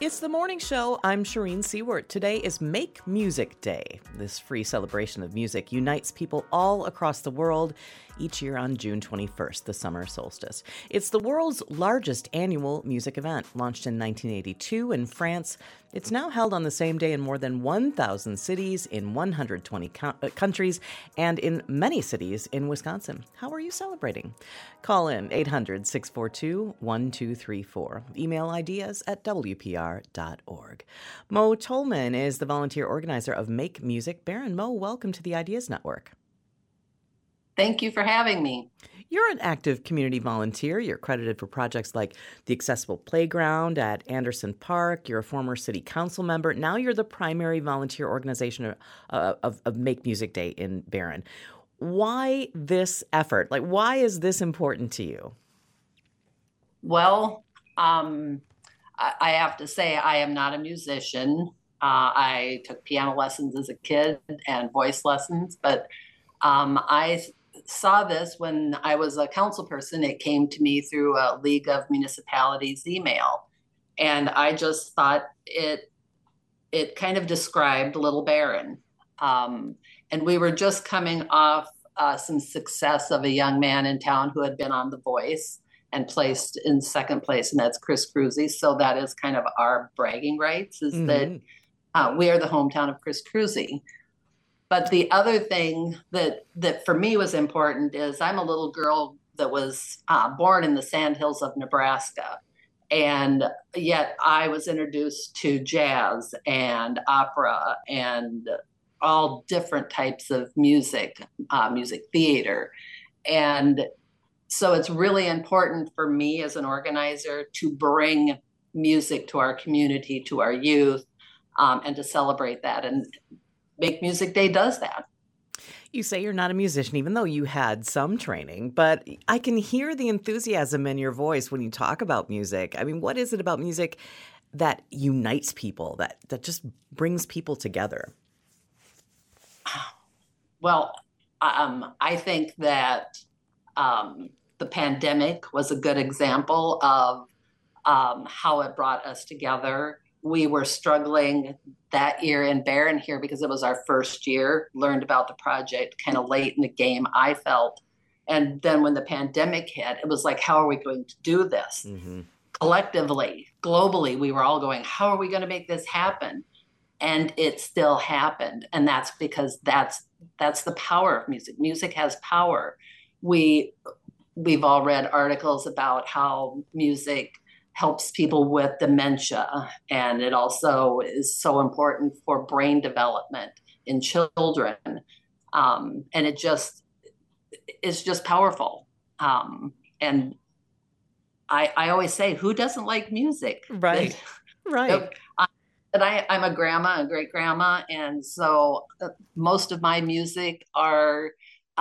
It's the morning show. I'm Shireen Seward. Today is Make Music Day. This free celebration of music unites people all across the world each year on June 21st, the summer solstice. It's the world's largest annual music event. Launched in 1982 in France, it's now held on the same day in more than 1,000 cities in 120 countries and in many cities in Wisconsin. How are you celebrating? Call in 800-642-1234. Email ideas at WPR.org. Mo Tolman is the volunteer organizer of Make Music Barron. Mo, welcome to the Ideas Network. Thank you for having me. You're an active community volunteer. You're credited for projects like the Accessible Playground at Anderson Park. You're a former city council member. Now you're the primary volunteer organization of Make Music Day in Barron. Why this effort? Why is this important to you? Well, I have to say I am not a musician. I took piano lessons as a kid and voice lessons, but I saw this when I was a council person. It came to me through a League of Municipalities email, and I just thought it kind of described Little Barron. And we were just coming off some success of a young man in town who had been on The Voice and placed in second place, and that's Chris Cruzy. So that is kind of our bragging rights, is that we are the hometown of Chris Cruzy. But the other thing that for me was important is I'm a little girl that was born in the Sandhills of Nebraska. And yet I was introduced to jazz and opera and all different types of music, music theater. And so it's really important for me as an organizer to bring music to our community, to our youth, and to celebrate that. And Make Music Day does that. You say you're not a musician, even though you had some training, but I can hear the enthusiasm in your voice when you talk about music. I mean, what is it about music that unites people, that just brings people together? Well, I think that the pandemic was a good example of how it brought us together. We were struggling that year in Barron here because it was our first year, learned about the project kind of late in the game, I felt. And then when the pandemic hit, it was like, how are we going to do this? Collectively, globally, we were all going, how are we going to make this happen? And it still happened. And that's because that's the power of music. Music has power. We've all read articles about how music helps people with dementia, and it also is so important for brain development in children. And it's just powerful. And I always say, who doesn't like music? Right. Right. And I'm a grandma, a great grandma. And so most of my music are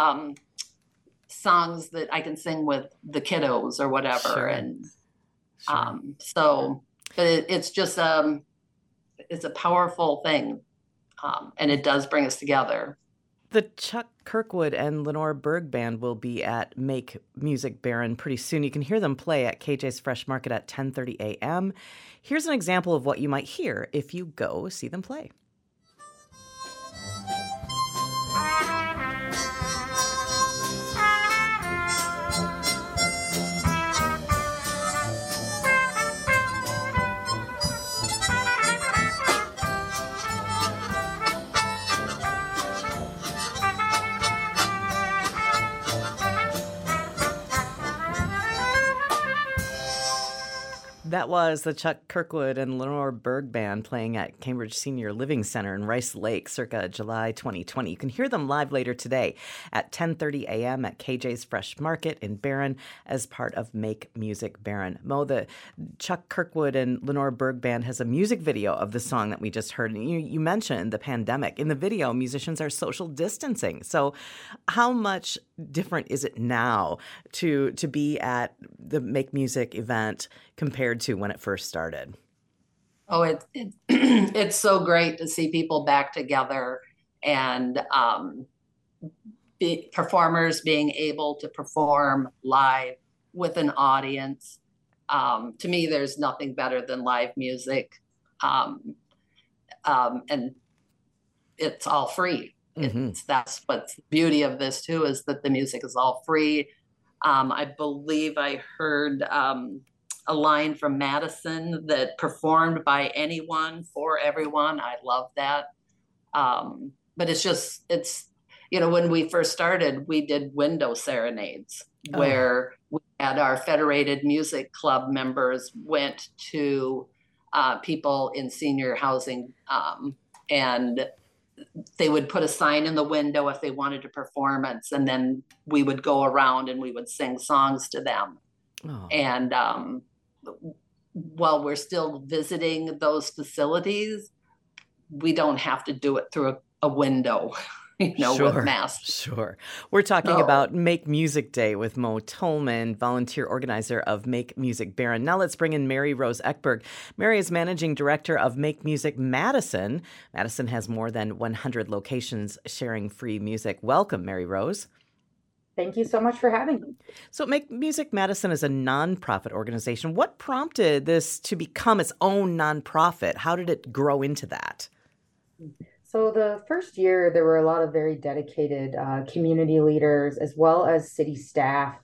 songs that I can sing with the kiddos or whatever. Sure. And Sure. but it's just, it's a powerful thing. And it does bring us together. The Chuck Kirkwood and Lenore Berg Band will be at Make Music Barron pretty soon. You can hear them play at KJ's Fresh Market at 10:30 a.m. Here's an example of what you might hear if you go see them play. That was the Chuck Kirkwood and Lenore Berg Band playing at Cambridge Senior Living Center in Rice Lake circa July 2020. You can hear them live later today at 10:30 a.m. at KJ's Fresh Market in Barron as part of Make Music Barron. Mo, the Chuck Kirkwood and Lenore Berg Band has a music video of the song that we just heard. And you mentioned the pandemic. In the video, musicians are social distancing. So how much different is it now to be at the Make Music event compared to when it first started? Oh, it's so great to see people back together and performers being able to perform live with an audience. To me, there's nothing better than live music. And it's all free. Mm-hmm. That's what's the beauty of this too, is that the music is all free. I believe I heard a line from Madison that performed by anyone for everyone. I love that. But it's when we first started, we did window serenades where we had our Federated Music Club members went to people in senior housing, and they would put a sign in the window if they wanted a performance, and then we would go around and we would sing songs to them. And while we're still visiting those facilities, we don't have to do it through a window, with masks. Sure. We're talking about Make Music Day with Mo Tolman, volunteer organizer of Make Music Barron. Now let's bring in Mary Rose Eckberg. Mary is managing director of Make Music Madison. Madison has more than 100 locations sharing free music. Welcome, Mary Rose. Thank you so much for having me. So Make Music Madison is a nonprofit organization. What prompted this to become its own nonprofit? How did it grow into that? So the first year, there were a lot of very dedicated community leaders, as well as city staff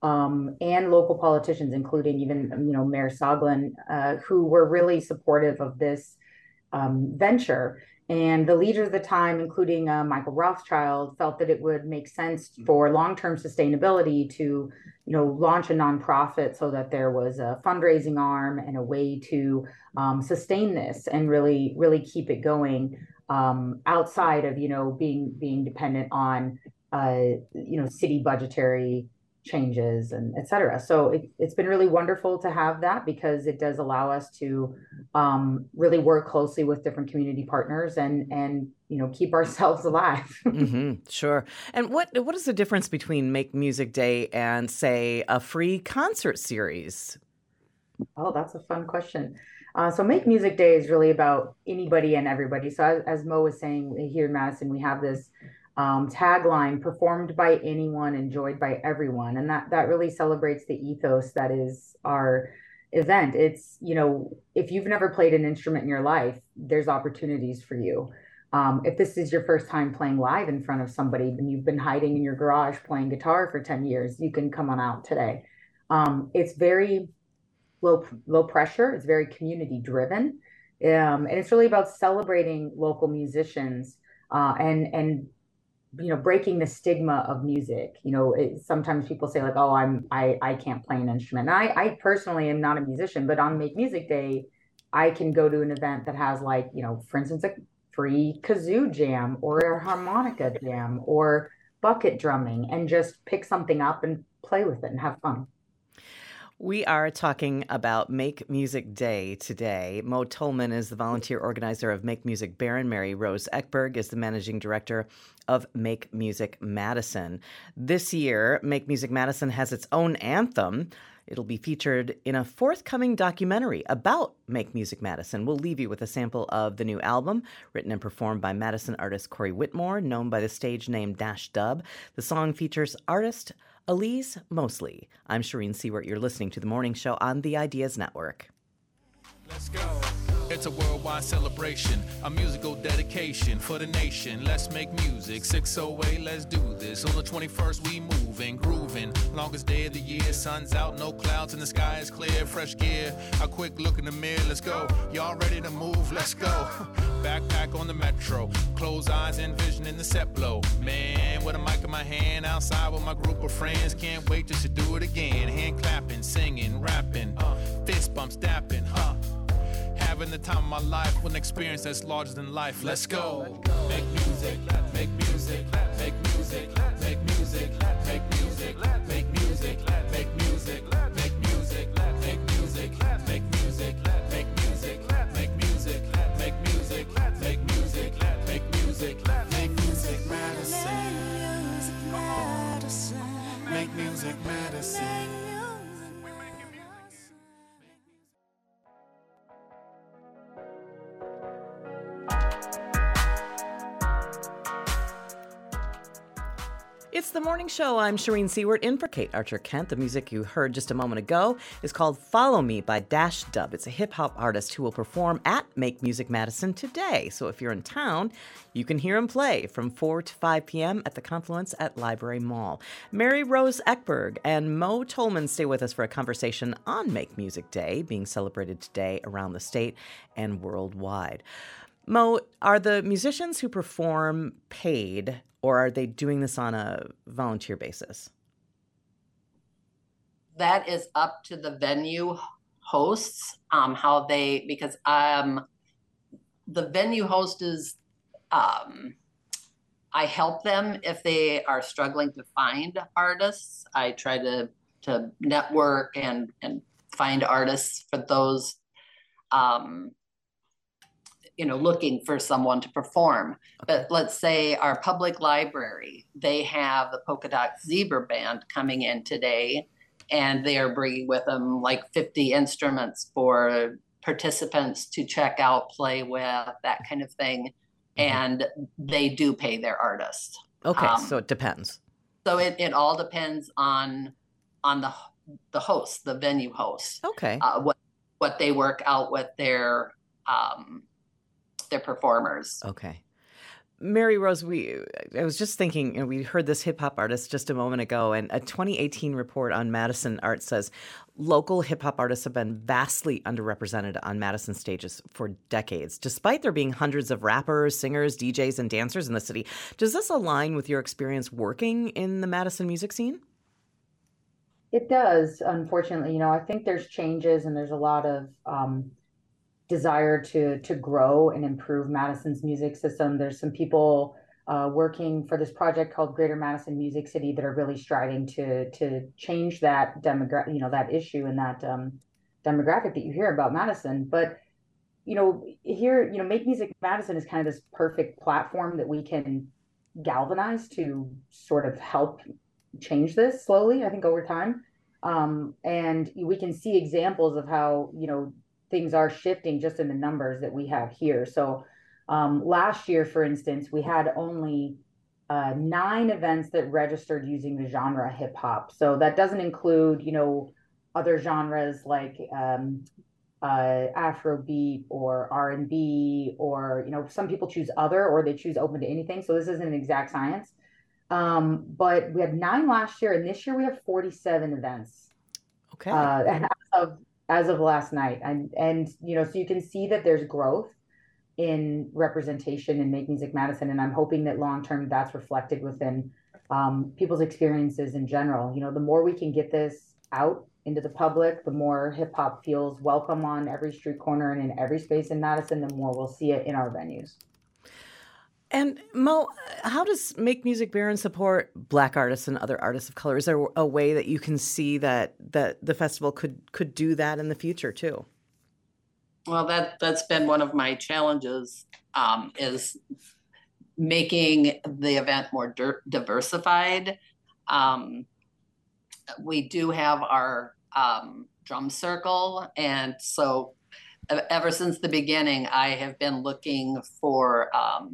and local politicians, including even, Mayor Soglin, who were really supportive of this venture. And the leaders at the time, including Michael Rothschild, felt that it would make sense for long-term sustainability to, launch a nonprofit so that there was a fundraising arm and a way to sustain this and really, really keep it going outside of, being dependent on, city budgetary changes and et cetera. So it's been really wonderful to have that, because it does allow us to really work closely with different community partners and keep ourselves alive. Mm-hmm, sure. And what is the difference between Make Music Day and, say, a free concert series? Oh, that's a fun question. So Make Music Day is really about anybody and everybody. So as Mo was saying, here in Madison, we have this tagline: performed by anyone, enjoyed by everyone. And that really celebrates the ethos that is our event. It's, if you've never played an instrument in your life, there's opportunities for you. If this is your first time playing live in front of somebody and you've been hiding in your garage playing guitar for 10 years, you can come on out today. It's very low pressure. It's very community driven. And it's really about celebrating local musicians and breaking the stigma of music. Sometimes people say like, oh, I can't play an instrument. And I personally am not a musician, but on Make Music Day, I can go to an event that has for instance, a free kazoo jam or a harmonica jam or bucket drumming, and just pick something up and play with it and have fun. We are talking about Make Music Day today. Mo Tolman is the volunteer organizer of Make Music Barron. Mary Rose Eckberg is the managing director of Make Music Madison. This year, Make Music Madison has its own anthem. It'll be featured in a forthcoming documentary about Make Music Madison. We'll leave you with a sample of the new album, written and performed by Madison artist Corey Whitmore, known by the stage name Dash Dub. The song features artist Elise Mosley. I'm Shireen Seward. You're listening to The Morning Show on the Ideas Network. Let's go. It's a worldwide celebration, a musical dedication for the nation. Let's make music, 608, let's do this. On the 21st, we moving, grooving. Longest day of the year, sun's out, no clouds, and the sky is clear. Fresh gear, a quick look in the mirror, let's go. Y'all ready to move? Let's go. Backpack on the metro, close eyes, envisioning the set blow. Man, with a mic in my hand, outside with my group of friends. Can't wait till she do it again. Hand clapping, singing, rapping, fist bumps, dapping, having the time of my life with an experience that's larger than life. Let's go. Make music, make music, make music, make music, make music, make music, make music, make music, make music, make music, make music, make music, make music, make music, make music, make music, Madison. Make music, Madison. It's the morning show. I'm Shireen Seward in for Kate Archer-Kent. The music you heard just a moment ago is called Follow Me by Dash Dub. It's a hip-hop artist who will perform at Make Music Madison today. So if you're in town, you can hear him play from 4 to 5 p.m. at the Confluence at Library Mall. Mary Rose Eckberg and Mo Tolman stay with us for a conversation on Make Music Day, being celebrated today around the state and worldwide. Mo, are the musicians who perform paid, or are they doing this on a volunteer basis? That is up to the venue hosts, because the venue host is, I help them if they are struggling to find artists. I try to network and find artists for those, looking for someone to perform. But let's say our public library, they have the Polka Dot Zebra Band coming in today, and they are bringing with them like 50 instruments for participants to check out, play with, that kind of thing. And they do pay their artists. Okay, so it depends. So it all depends on the host, the venue host. Okay. What they work out with their performers. Okay. Mary Rose, I was just thinking, we heard this hip hop artist just a moment ago, and a 2018 report on Madison Art says local hip hop artists have been vastly underrepresented on Madison stages for decades, despite there being hundreds of rappers, singers, DJs, and dancers in the city. Does this align with your experience working in the Madison music scene? It does, unfortunately. I think there's changes and there's a lot of desire to grow and improve Madison's music system. There's some people working for this project called Greater Madison Music City that are really striving to change that that issue and that demographic that you hear about Madison. But here, Make Music Madison is kind of this perfect platform that we can galvanize to sort of help change this slowly, I think, over time. And we can see examples of how things are shifting just in the numbers that we have here. So last year, for instance, we had only 9 events that registered using the genre hip hop. So that doesn't include, other genres like Afrobeat or R&B, or, some people choose other, or they choose open to anything. So this isn't an exact science. But we had 9 last year, and this year we have 47 events. Okay. As of last night. And so you can see that there's growth in representation in Make Music Madison. And I'm hoping that long-term that's reflected within people's experiences in general. The more we can get this out into the public, the more hip hop feels welcome on every street corner and in every space in Madison, the more we'll see it in our venues. And Mo, how does Make Music Barron support Black artists and other artists of color? Is there a way that you can see that the festival could do that in the future too? Well, that's been one of my challenges, is making the event more diversified. We do have our drum circle, and so ever since the beginning, I have been looking for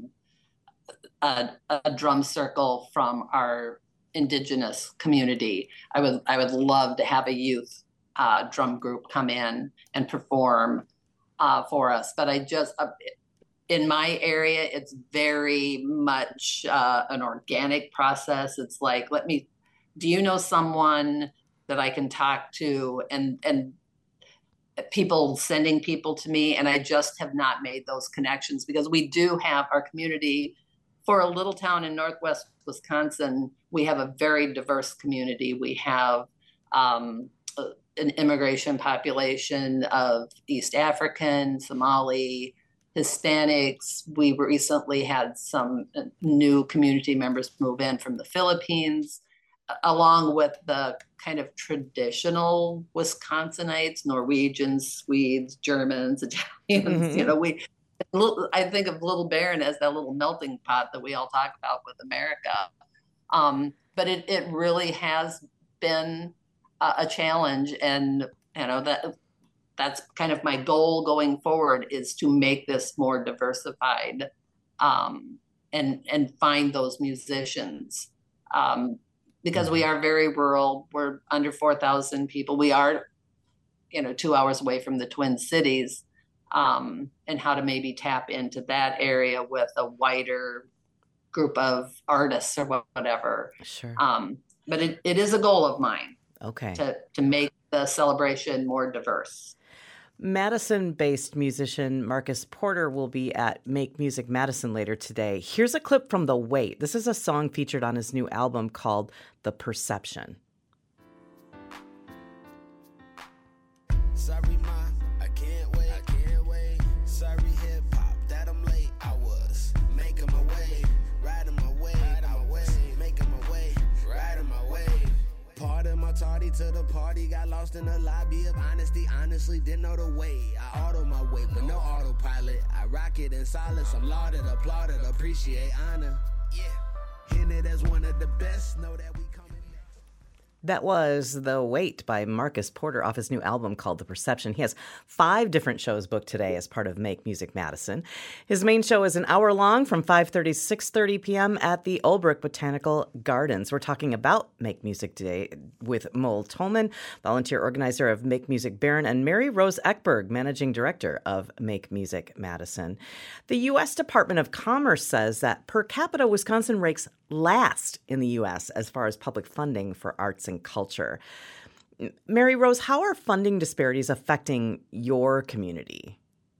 a drum circle from our indigenous community. I would love to have a youth drum group come in and perform for us. But in my area, it's very much an organic process. It's like, do you know someone that I can talk to? And people sending people to me, and I just have not made those connections, because we do have our community. For a little town in Northwest Wisconsin, we have a very diverse community. We have an immigration population of East African, Somali, Hispanics. We recently had some new community members move in from the Philippines, along with the kind of traditional Wisconsinites, Norwegians, Swedes, Germans, Italians. Mm-hmm. I think of Little Barron as that little melting pot that we all talk about with America. But it really has been a challenge, and that's kind of my goal going forward, is to make this more diversified, and find those musicians. because we are very rural. We're under 4,000 people. We are, 2 hours away from the Twin Cities, and how to maybe tap into that area with a wider group of artists or whatever. Sure. But it is a goal of mine. Okay. To make the celebration more diverse. Madison-based musician Marcus Porter will be at Make Music Madison later today. Here's a clip from The Wait. This is a song featured on his new album called The Perception. Sorry, ma, I can't wait. Sorry, hip-hop, that I'm late. I was making my way, riding my way. Making my way, riding my way. Pardon my tardy to the party, got lost in the lobby of honesty. Honestly, didn't know the way. I auto my way, but no autopilot. I rock it in silence. I'm lauded, applauded, appreciate honor. Yeah, hinted as one of the best. Know that we coming next. That was The Wait by Marcus Porter off his new album called The Perception. He has 5 different shows booked today as part of Make Music Madison. His main show is an hour long from 5:30 to 6:30 p.m. at the Olbrook Botanical Gardens. We're talking about Make Music Day with Mo Tolman, volunteer organizer of Make Music Barron, and Mary Rose Eckberg, managing director of Make Music Madison. The U.S. Department of Commerce says that per capita, Wisconsin ranks last in the U.S. as far as public funding for arts and culture. Mary Rose, how are funding disparities affecting your community?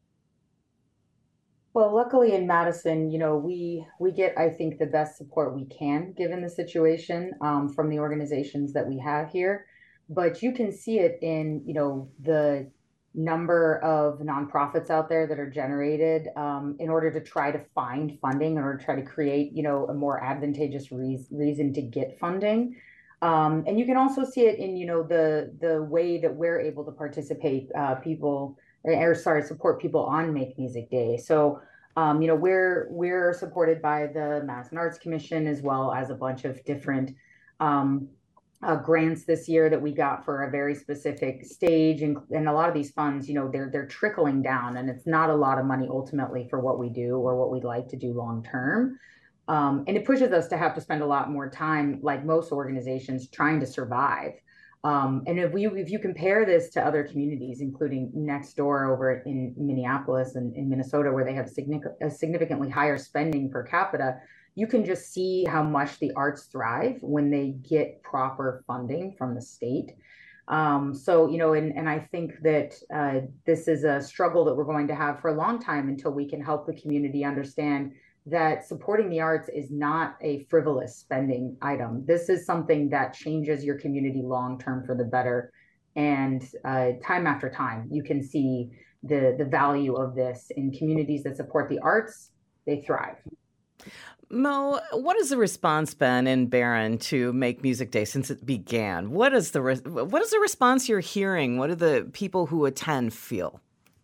Well, luckily in Madison, we get, I think, the best support we can given the situation from the organizations that we have here. But you can see it in, the number of nonprofits out there that are generated in order to try to find funding, in order to try to create, a more advantageous reason to get funding. And you can also see it in, the way that we're able to participate support people on Make Music Day. So, we're supported by the Madison Arts Commission, as well as a bunch of different grants this year that we got for a very specific stage. And a lot of these funds, they're trickling down, and it's not a lot of money ultimately for what we do or what we'd like to do long term. And it pushes us to have to spend a lot more time, like most organizations, trying to survive. And if you compare this to other communities, including next door over in Minneapolis and in Minnesota, where they have significantly higher spending per capita, you can just see how much the arts thrive when they get proper funding from the state. And I think that this is a struggle that we're going to have for a long time until we can help the community understand that supporting the arts is not a frivolous spending item. This is something that changes your community long-term for the better. And time after time, you can see the value of this in communities that support the arts. They thrive. Mo, what has the response been in Barron to Make Music Day since it began? What is the response you're hearing? What do the people who attend feel?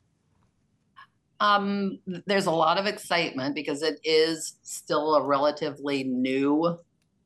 There's a lot of excitement because it is still a relatively new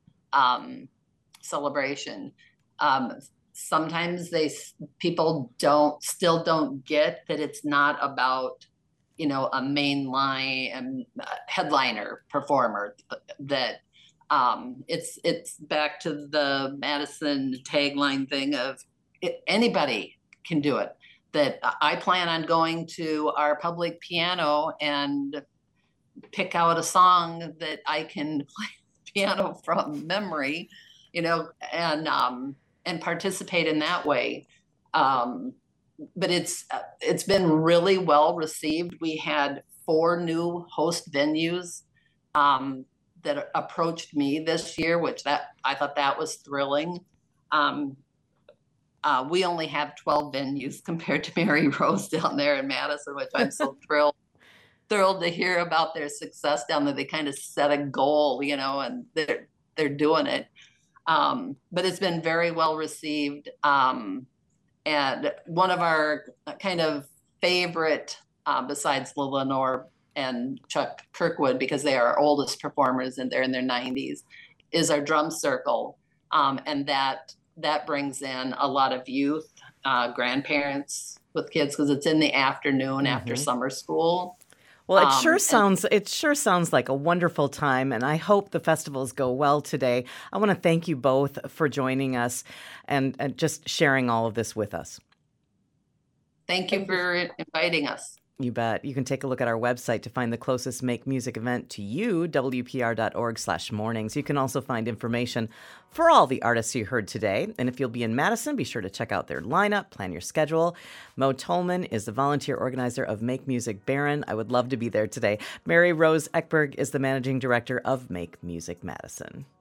celebration. Sometimes people still don't get that it's not about a mainline and headliner performer, that it's back to the Madison tagline thing of anybody can do it. That I plan on going to our public piano and pick out a song that I can play piano from memory, and participate in that way. But it's been really well received. We had 4 new host venues that approached me this year, which I thought that was thrilling. We only have 12 venues compared to Mary Rose down there in Madison, which I'm so thrilled to hear about their success down there. They kind of set a goal, and they're doing it. But it's been very well received. And one of our kind of favorite, besides Lenore and Chuck Kirkwood, because they are our oldest performers and they're in their 90s, is our drum circle. And that brings in a lot of youth, grandparents with kids, because it's in the afternoon after summer school. Well, it sure sounds like a wonderful time, and I hope the festivals go well today. I want to thank you both for joining us and just sharing all of this with us. Thank you for inviting us. You bet. You can take a look at our website to find the closest Make Music event to you, wpr.org/mornings. You can also find information for all the artists you heard today. And if you'll be in Madison, be sure to check out their lineup, plan your schedule. Mo Tolman is the volunteer organizer of Make Music Barron. I would love to be there today. Mary Rose Ekberg is the managing director of Make Music Madison.